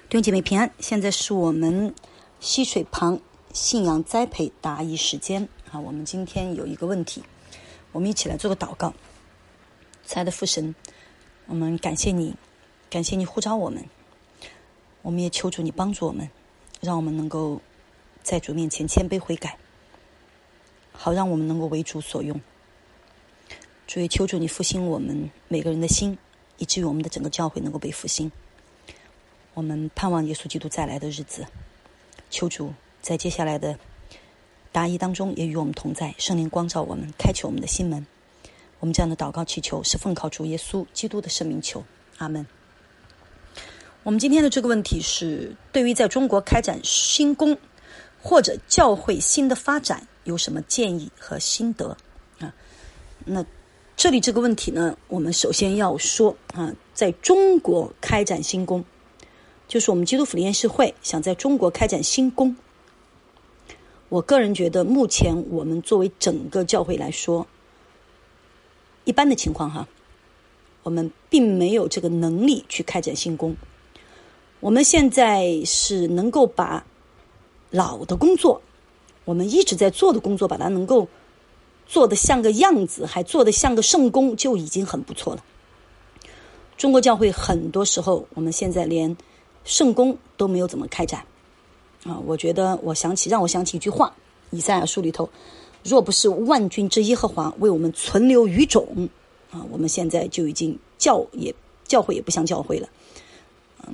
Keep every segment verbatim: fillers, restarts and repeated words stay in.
弟兄姐妹平安，现在是我们溪水旁信仰栽培答疑时间啊。我们今天有一个问题，我们一起来做个祷告。亲爱的父神，我们感谢你，感谢你呼召我们，我们也求主你帮助我们，让我们能够在主面前谦卑悔改，好让我们能够为主所用。主也求主你复兴我们每个人的心，以至于我们的整个教会能够被复兴。我们盼望耶稣基督再来的日子，求主在接下来的答疑当中也与我们同在，圣灵光照我们，开启我们的心门。我们这样的祷告祈求是奉靠主耶稣基督的圣名求，阿们。我们今天的这个问题是，对于在中国开展新工或者教会新的发展有什么建议和心得啊？那这里这个问题呢，我们首先要说啊，在中国开展新工，就是我们基督福临安市会想在中国开展新工。我个人觉得目前我们作为整个教会来说，一般的情况哈，我们并没有这个能力去开展新工。我们现在是能够把老的工作，我们一直在做的工作，把它能够做得像个样子，还做得像个圣工，就已经很不错了。中国教会很多时候，我们现在连圣工都没有怎么开展啊！我觉得，我想起让我想起一句话，以赛亚书里头，若不是万军之耶和华为我们存留余种啊，我们现在就已经教也教会也不像教会了。嗯，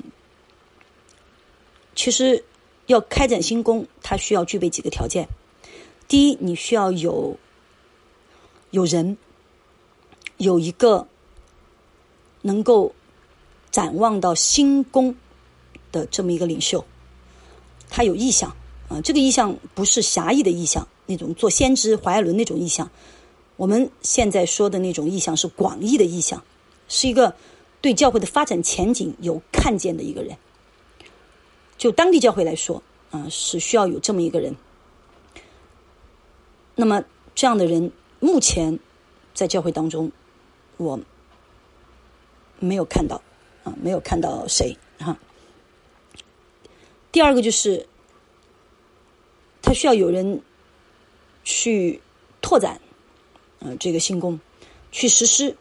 其实要开展新工，它需要具备几个条件。第一，你需要有有人，有一个能够展望到新工的这么一个领袖，他有意向啊，这个意向不是狭义的意向，那种做先知怀艾伦那种意向。我们现在说的那种意向是广义的意向，是一个对教会的发展前景有看见的一个人。就当地教会来说啊，是需要有这么一个人。那么这样的人目前在教会当中我没有看到啊，没有看到谁啊。第二个就是他需要有人去拓展呃这个新工，去实施。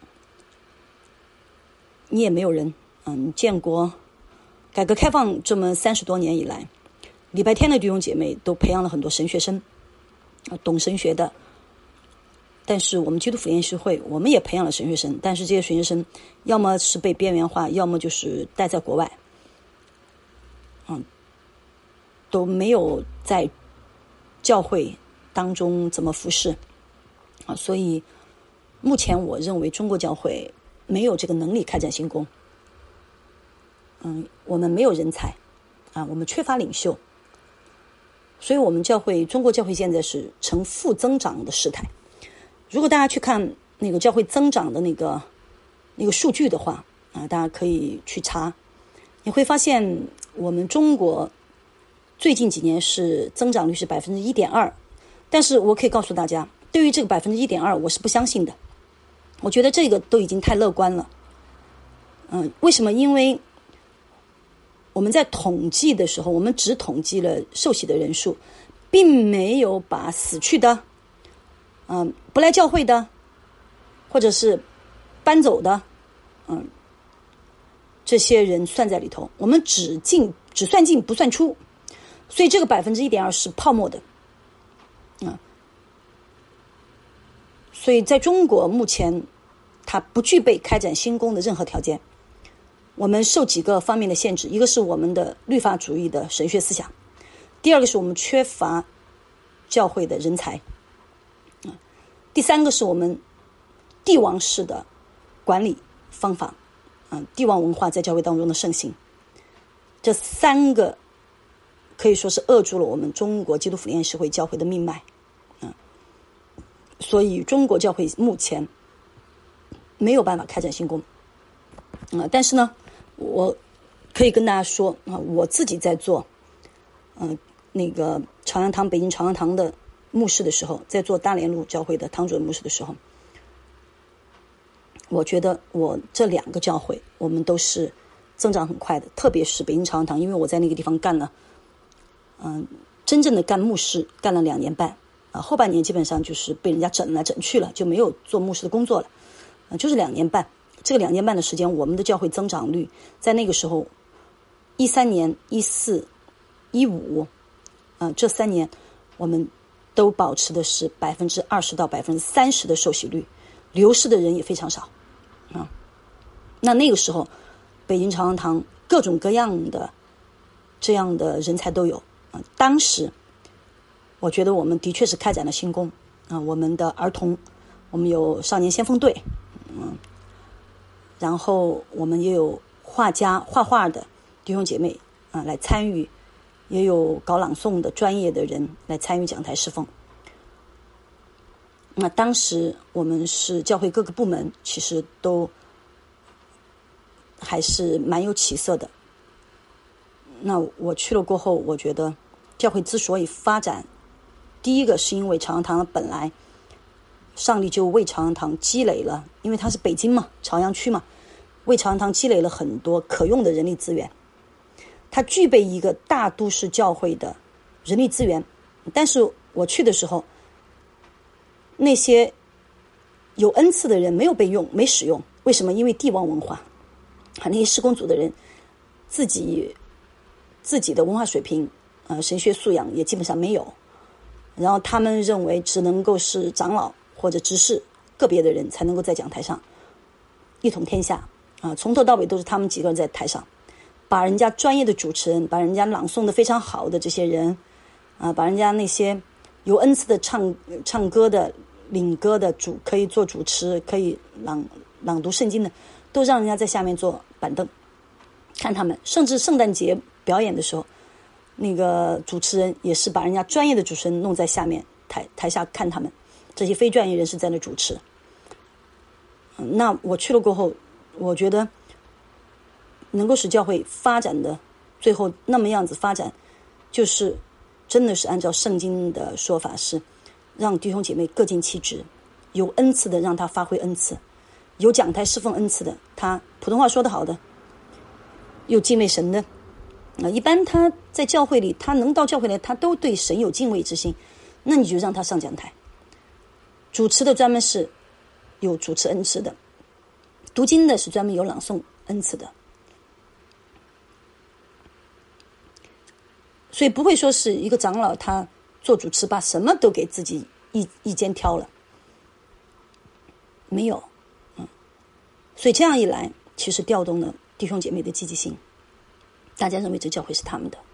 你也没有人嗯，建国改革开放这么三十多年以来，礼拜天的弟兄姐妹都培养了很多神学生啊，懂神学的。但是我们基督福临安市会，我们也培养了神学生，但是这些神学生要么是被边缘化，要么就是待在国外，嗯，都没有在教会当中怎么服侍啊。所以目前我认为中国教会没有这个能力开展新工。嗯，我们没有人才啊，我们缺乏领袖，所以我们教会中国教会现在是呈负增长的事态。如果大家去看那个教会增长的那个那个数据的话啊，大家可以去查，你会发现我们中国最近几年是增长率是百分之一点二，但是我可以告诉大家，对于这个百分之一点二，我是不相信的。我觉得这个都已经太乐观了。嗯，为什么？因为我们在统计的时候，我们只统计了受洗的人数，并没有把死去的嗯，不来教会的，或者是搬走的，嗯，这些人算在里头。我们只进只算进不算出，所以这个百分之一点二是泡沫的，嗯，所以在中国目前它不具备开展新工的任何条件。我们受几个方面的限制，一个是我们的律法主义的神学思想，第二个是我们缺乏教会的人才。第三个是我们帝王式的管理方法，嗯，帝王文化在教会当中的盛行，这三个可以说是扼住了我们中国基督福临安市会教会的命脉，嗯，所以中国教会目前没有办法开展新工，嗯，但是呢，我可以跟大家说啊，我自己在做，嗯，那个朝阳堂北京朝阳堂的牧师的时候，在做大连路教会的堂主任牧师的时候，我觉得我这两个教会我们都是增长很快的，特别是北京朝阳堂，因为我在那个地方干了，嗯，真正的干牧师干了两年半啊，后半年基本上就是被人家整来整去了，就没有做牧师的工作了，啊，就是两年半。这个两年半的时间，我们的教会增长率在那个时候，一三年、一四、一五，啊，这三年我们都保持的是百分之二十到百分之三十的受洗率，流失的人也非常少，啊，那那个时候，北京朝阳堂各种各样的这样的人才都有啊。当时，我觉得我们的确是开展了新工啊，我们的儿童，我们有少年先锋队，嗯。然后我们也有画家画画的弟兄姐妹啊来参与，也有搞朗诵的专业的人来参与讲台侍奉。那当时我们是教会各个部门其实都还是蛮有起色的。那我去了过后，我觉得教会之所以发展，第一个是因为朝阳堂本来上帝就为朝阳堂积累了，因为它是北京嘛，朝阳区嘛，为朝阳堂积累了很多可用的人力资源，它具备一个大都市教会的人力资源。但是我去的时候，那些有恩赐的人没有被用，没使用。为什么？因为帝王文化，那些施工组的人自己自己的文化水平呃神学素养也基本上没有，然后他们认为只能够是长老或者执事个别的人才能够在讲台上一统天下啊，从头到尾都是他们几个人在台上，把人家专业的主持人，把人家朗诵的非常好的这些人啊，把人家那些有恩赐的唱唱歌的领歌的主可以做主持，可以朗朗读圣经的，都让人家在下面坐板凳看他们。甚至圣诞节表演的时候，那个主持人也是把人家专业的主持人弄在下面台台下看他们，这些非专业人士在那主持。那我去了过后，我觉得能够使教会发展的最后那么样子发展，就是真的是按照圣经的说法，是让弟兄姐妹各尽其职，有恩赐的让他发挥恩赐，有讲台侍奉恩赐的，他普通话说得好的，有敬畏神的啊，一般他在教会里，他能到教会来，他都对神有敬畏之心，那你就让他上讲台。主持的专门是有主持恩赐的，读经的是专门有朗诵恩赐的，所以不会说是一个长老他做主持把什么都给自己一一肩挑了，没有，嗯，所以这样一来，其实调动了弟兄姐妹的积极性，大家认为这教会是他们的。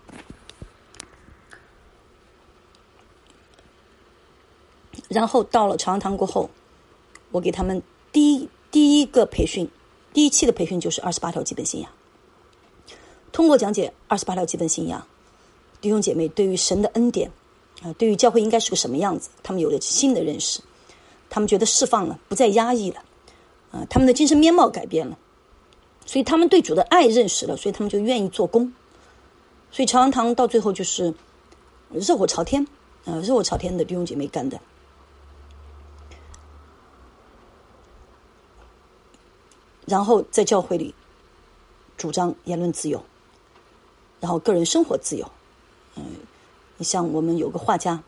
然后到了朝阳堂过后，我给他们第一第一个培训，第一期的培训就是二十八条基本信仰。通过讲解二十八条基本信仰，弟兄姐妹对于神的恩典啊，对于教会应该是个什么样子，他们有了新的认识，他们觉得释放了，不再压抑了啊，他们的精神面貌改变了，所以他们对主的爱认识了，所以他们就愿意做工。所以朝阳堂到最后就是热火朝天啊，热火朝天的弟兄姐妹干的。然后在教会里主张言论自由，然后个人生活自由。嗯，你像我们有个画家，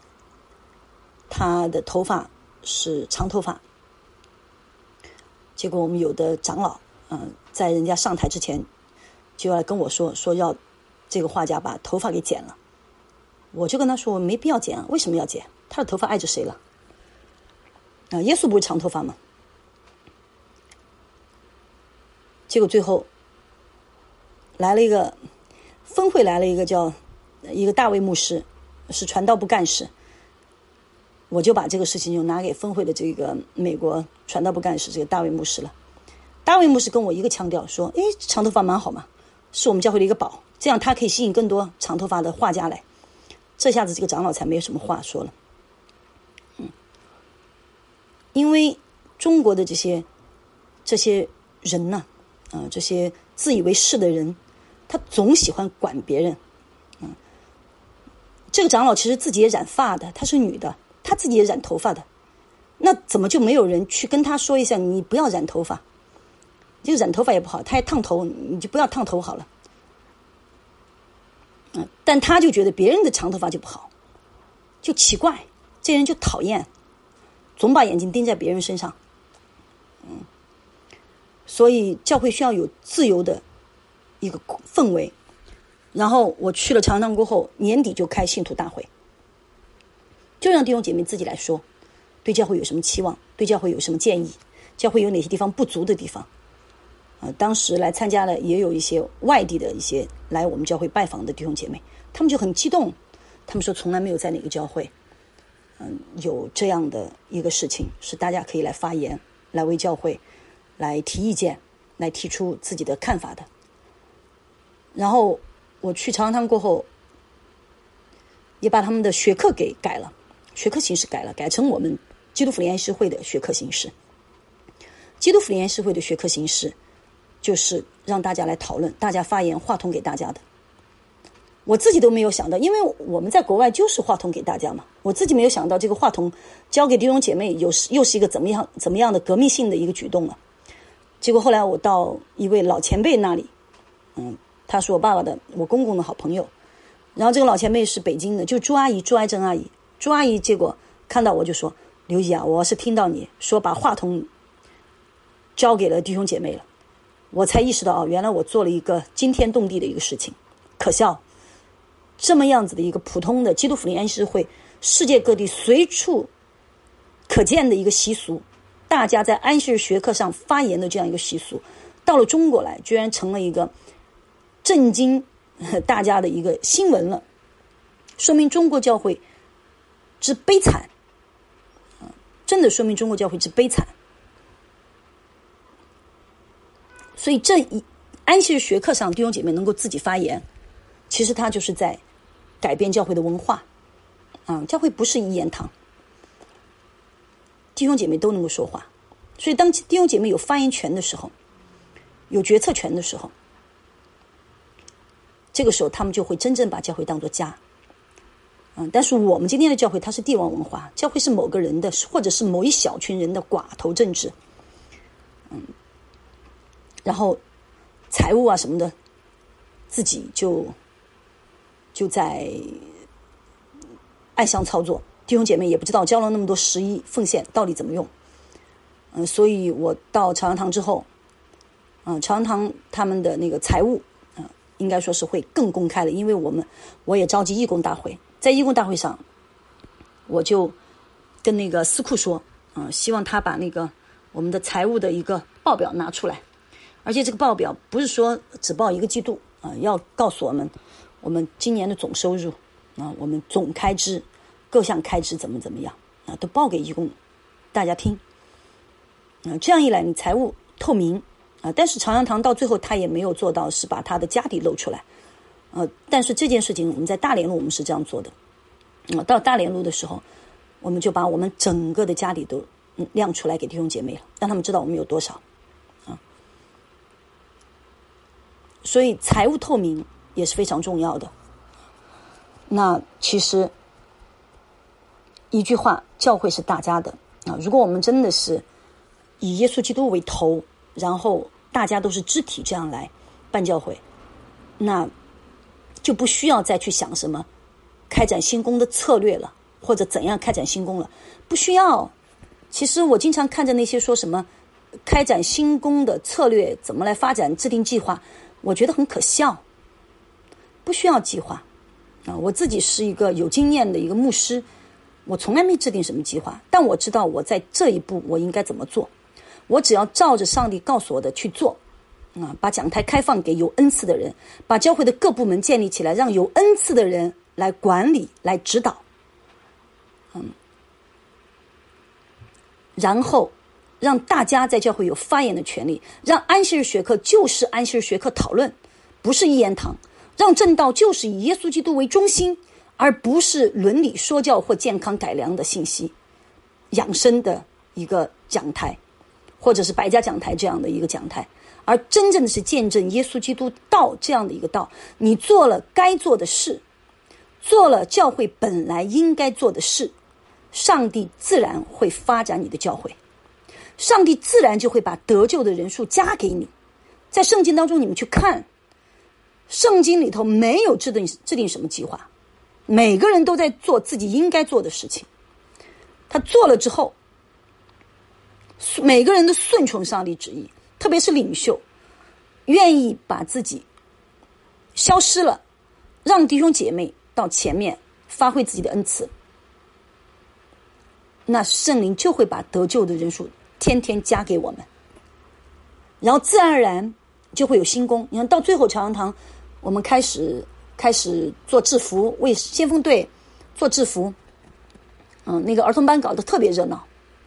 他的头发是长头发，结果我们有的长老，嗯，在人家上台之前就要跟我说，说要这个画家把头发给剪了。我就跟他说，没必要剪啊，为什么要剪？他的头发碍着谁了？啊，耶稣不是长头发吗？结果最后来了一个分会，来了一个叫一个大卫牧师，是传道部干事。我就把这个事情就拿给分会的这个美国传道部干事这个大卫牧师了。大卫牧师跟我一个腔调说，诶，长头发蛮好嘛，是我们教会的一个宝，这样他可以吸引更多长头发的画家来。这下子这个长老才没有什么话说了。嗯，因为中国的这些这些人呢、啊，呃，这些自以为是的人，他总喜欢管别人。嗯，这个长老其实自己也染发的，她是女的，她自己也染头发的，那怎么就没有人去跟她说一下，你不要染头发？ 这个染头发也不好，他还烫头，你就不要烫头好了。嗯，但他就觉得别人的长头发就不好，就奇怪，这人就讨厌，总把眼睛盯在别人身上。嗯，所以教会需要有自由的一个氛围。然后我去了长堂过后，年底就开信徒大会，就让弟兄姐妹自己来说，对教会有什么期望，对教会有什么建议，教会有哪些地方不足的地方。呃，当时来参加了也有一些外地的一些来我们教会拜访的弟兄姐妹，他们就很激动，他们说从来没有在哪个教会嗯、呃，有这样的一个事情，是大家可以来发言，来为教会来提意见，来提出自己的看法的。然后我去长堂过后，也把他们的学课给改了，学课形式改了，改成我们基督复临安息会的学课形式。基督复临安息会的学课形式就是让大家来讨论，大家发言，话筒给大家的。我自己都没有想到，因为我们在国外就是话筒给大家嘛，我自己没有想到这个话筒交给弟兄姐妹有又是一个怎么样怎么样的革命性的一个举动了。结果后来我到一位老前辈那里，嗯，他是我爸爸的我公公的好朋友，然后这个老前辈是北京的，就朱阿姨，朱爱珍阿姨。朱阿姨结果看到我就说，刘姨啊，我是听到你说把话筒交给了弟兄姐妹了，我才意识到啊，原来我做了一个惊天动地的一个事情，可笑。这么样子的一个普通的基督复临安息会，世界各地随处可见的一个习俗，大家在安息日学课上发言的这样一个习俗，到了中国来，居然成了一个震惊大家的一个新闻了，说明中国教会之悲惨，真的说明中国教会之悲惨。所以这一安息日学课上弟兄姐妹能够自己发言，其实他就是在改变教会的文化啊！教会不是一言堂，弟兄姐妹都能够说话。所以当弟兄姐妹有发言权的时候，有决策权的时候，这个时候他们就会真正把教会当作家。嗯，但是我们今天的教会它是帝王文化，教会是某个人的或者是某一小群人的寡头政治。嗯，然后财务啊什么的自己就就在暗箱操作，弟兄姐妹也不知道交了那么多十一奉献到底怎么用。嗯，所以我到朝阳堂之后，嗯，朝阳堂他们的那个财务，嗯，应该说是会更公开了，因为我们我也召集义工大会，在义工大会上，我就跟那个司库说，嗯，希望他把那个我们的财务的一个报表拿出来，而且这个报表不是说只报一个季度啊，要告诉我们我们今年的总收入啊，我们总开支各项开支怎么怎么样啊，都报给义工大家听啊，这样一来你财务透明啊。但是朝阳堂到最后他也没有做到是把他的家底露出来，呃，但是这件事情我们在大连路我们是这样做的，啊，到大连路的时候，我们就把我们整个的家底都亮出来给弟兄姐妹了，让他们知道我们有多少啊。所以财务透明也是非常重要的。那其实一句话，教会是大家的啊。如果我们真的是以耶稣基督为头，然后大家都是肢体这样来办教会，那就不需要再去想什么开展新工的策略了，或者怎样开展新工了，不需要。其实我经常看着那些说什么开展新工的策略怎么来发展制定计划，我觉得很可笑。不需要计划啊！我自己是一个有经验的一个牧师，我从来没制定什么计划，但我知道我在这一步我应该怎么做，我只要照着上帝告诉我的去做啊！把讲台开放给有恩赐的人，把教会的各部门建立起来，让有恩赐的人来管理来指导，嗯，然后让大家在教会有发言的权利，让安息日学课就是安息日学课讨论，不是一言堂，让正道就是以耶稣基督为中心，而不是伦理说教或健康改良的信息养生的一个讲台，或者是百家讲台这样的一个讲台，而真正的是见证耶稣基督道这样的一个道。你做了该做的事，做了教会本来应该做的事，上帝自然会发展你的教会。 上帝自然就会把得救的人数加给你。在圣经当中，你们去看，圣经里头没有制定制定什么计划，每个人都在做自己应该做的事情。他做了之后，每个人都顺从上帝旨意，特别是领袖，愿意把自己消失了，让弟兄姐妹到前面发挥自己的恩赐，那圣灵就会把得救的人数天天加给我们，然后自然而然就会有新工。你看到最后朝阳堂我们开始开始做制服，为先锋队做制服，嗯，那个儿童班搞得特别热闹，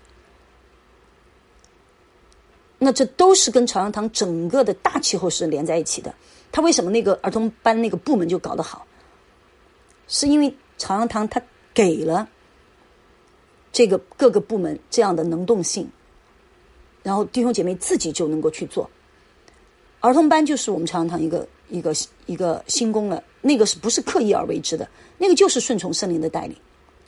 那这都是跟朝阳堂整个的大气候是连在一起的。他为什么那个儿童班那个部门就搞得好，是因为朝阳堂他给了这个各个部门这样的能动性，然后弟兄姐妹自己就能够去做。儿童班就是我们朝阳堂一个一个一个新工了，那个是不是刻意而为之的，那个就是顺从圣灵的带领。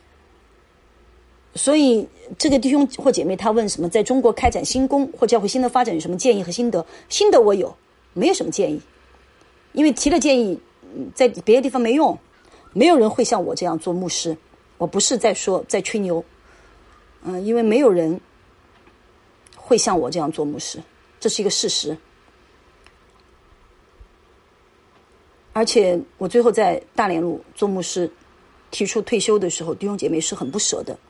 所以这个弟兄或姐妹他问什么在中国开展新工或教会新的发展有什么建议和心得，心得我有，没有什么建议，因为提了建议在别的地方没用，没有人会像我这样做牧师。我不是在说在吹牛，嗯，因为没有人会像我这样做牧师，这是一个事实。而且我最后在大连路做牧师提出退休的时候，弟兄姐妹是很不舍的。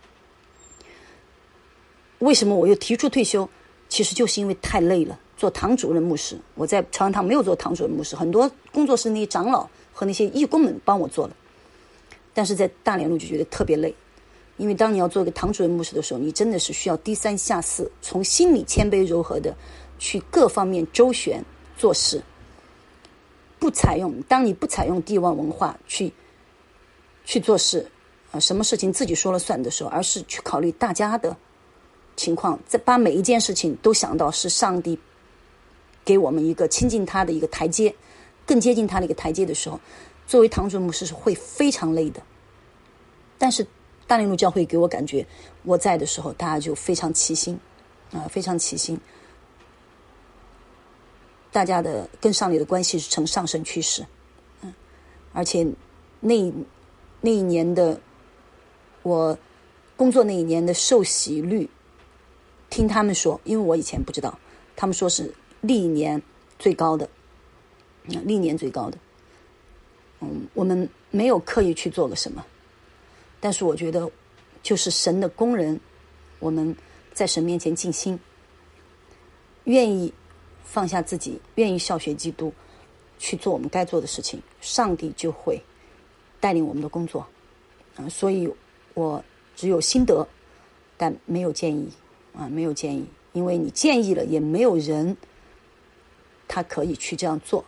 为什么我又提出退休？其实就是因为太累了，做堂主任牧师，我在朝阳堂没有做堂主任牧师，很多工作室那些长老和那些义工们帮我做了，但是在大连路就觉得特别累。因为当你要做一个堂主任牧师的时候，你真的是需要低三下四，从心里谦卑柔和的去各方面周旋做事，不采用当你不采用帝王文化去去做事啊，什么事情自己说了算的时候，而是去考虑大家的情况，再把每一件事情都想到是上帝给我们一个亲近他的一个台阶，更接近他的一个台阶的时候，作为堂主任牧师是会非常累的。但是大连路教会给我感觉，我在的时候大家就非常齐心啊，非常齐心，大家的跟上帝的关系是呈上升趋势。嗯，而且那那一年的我工作那一年的受洗率，听他们说，因为我以前不知道，他们说是历年最高的，嗯，历年最高的。嗯，我们没有刻意去做个什么，但是我觉得就是神的工人，我们在神面前尽心，愿意放下自己，愿意效学基督，去做我们该做的事情，上帝就会带领我们的工作。啊，所以我只有心得，但没有建议啊，没有建议，因为你建议了，也没有人他可以去这样做。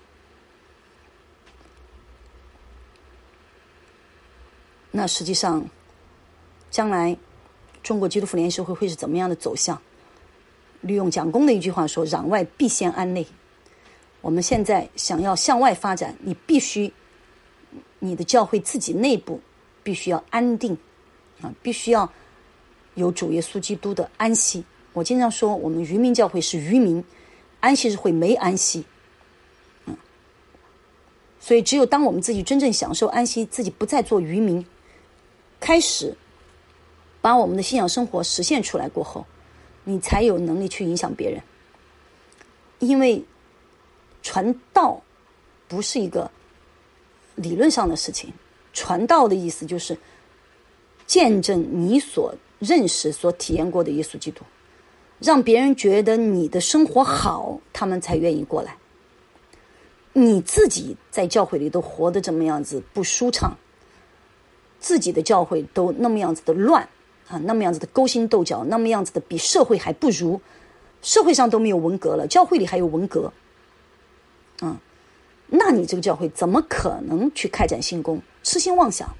那实际上将来中国基督复联社会会是怎么样的走向？利用蒋公的一句话说，攘外必先安内。我们现在想要向外发展，你必须你的教会自己内部必须要安定啊，必须要有主耶稣基督的安息。我经常说我们渔民教会是渔民，安息日会没安息。嗯，所以只有当我们自己真正享受安息，自己不再做渔民，开始把我们的信仰生活实现出来过后，你才有能力去影响别人。因为传道不是一个理论上的事情，传道的意思就是见证你所认识所体验过的耶稣基督，让别人觉得你的生活好，他们才愿意过来。你自己在教会里都活得这么样子不舒畅，自己的教会都那么样子的乱啊，那么样子的勾心斗角，那么样子的比社会还不如，社会上都没有文革了，教会里还有文革，嗯，那你这个教会怎么可能去开展新工？痴心妄想。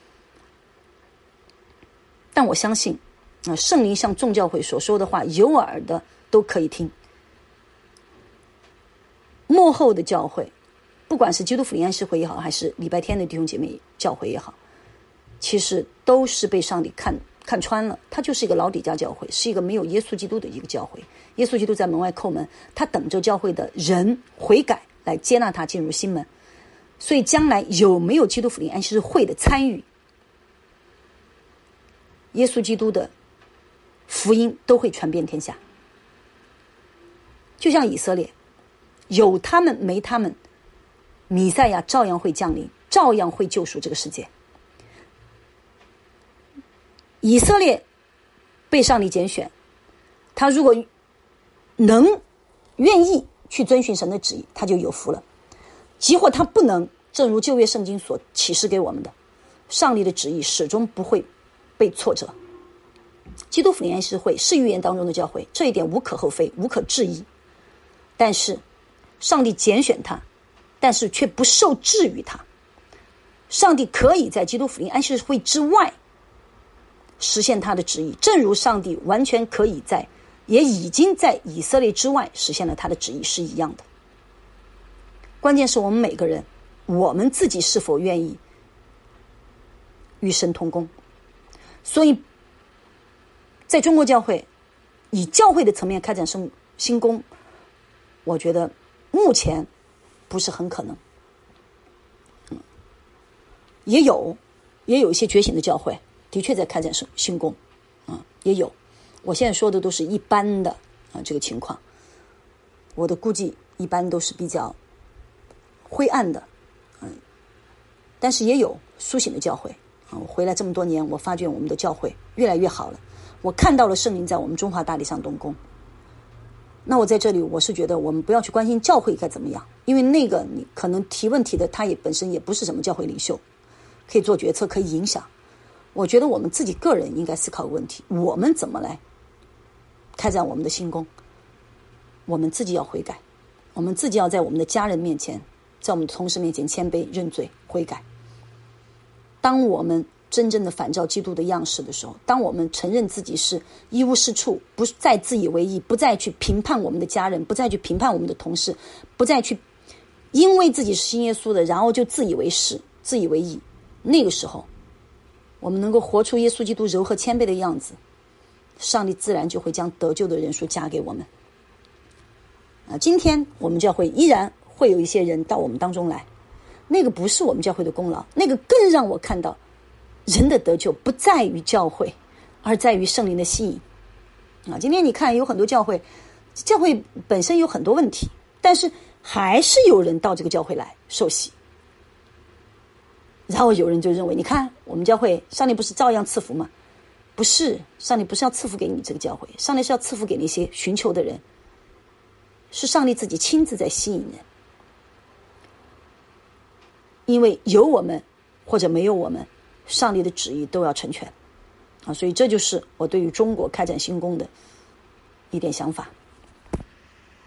但我相信啊，圣灵向众教会所说的话，有耳的都可以听。末后的教会，不管是基督复临安息会也好，还是礼拜天的弟兄姐妹教会也好，其实都是被上帝看看穿了，它就是一个老底家教会，是一个没有耶稣基督的一个教会。耶稣基督在门外叩门，他等着教会的人悔改来接纳他进入心门。所以将来有没有基督福音安息日会的参与，耶稣基督的福音都会传遍天下。就像以色列，有他们没他们，弥赛亚照样会降临，照样会救赎这个世界。以色列被上帝拣选，他如果能愿意去遵循神的旨意，他就有福了。即或他不能，正如旧约圣经所启示给我们的，上帝的旨意始终不会被挫折。基督福音安息日会是预言当中的教会，这一点无可厚非，无可置疑。但是上帝拣选他，但是却不受制于他。上帝可以在基督福音安息日会之外实现他的旨意，正如上帝完全可以在，也已经在以色列之外实现了他的旨意是一样的。关键是我们每个人，我们自己是否愿意与神同工。所以在中国教会以教会的层面开展新工，我觉得目前不是很可能。嗯，也有也有一些觉醒的教会的确在开展新工，啊，也有。我现在说的都是一般的啊这个情况，我的估计一般都是比较灰暗的，嗯，但是也有苏醒的教会啊。我回来这么多年，我发觉我们的教会越来越好了，我看到了圣灵在我们中华大地上动工。那我在这里，我是觉得我们不要去关心教会该怎么样，因为那个你可能提问题的，他也本身也不是什么教会领袖，可以做决策，可以影响。我觉得我们自己个人应该思考个问题，我们怎么来开展我们的新工。我们自己要悔改，我们自己要在我们的家人面前，在我们的同事面前谦卑认罪悔改。当我们真正的反照基督的样式的时候，当我们承认自己是一无是处，不再自以为意，不再去评判我们的家人，不再去评判我们的同事，不再去因为自己是信耶稣的然后就自以为是自以为意，那个时候我们能够活出耶稣基督柔和谦卑的样子，上帝自然就会将得救的人数加给我们。啊，今天我们教会依然会有一些人到我们当中来，那个不是我们教会的功劳，那个更让我看到人的得救不在于教会，而在于圣灵的吸引。啊，今天你看有很多教会，教会本身有很多问题，但是还是有人到这个教会来受洗。然后有人就认为，你看我们教会上帝不是照样赐福吗？不是，上帝不是要赐福给你这个教会，上帝是要赐福给那些寻求的人，是上帝自己亲自在吸引人。因为有我们或者没有我们，上帝的旨意都要成全啊，所以这就是我对于中国开展新工的一点想法。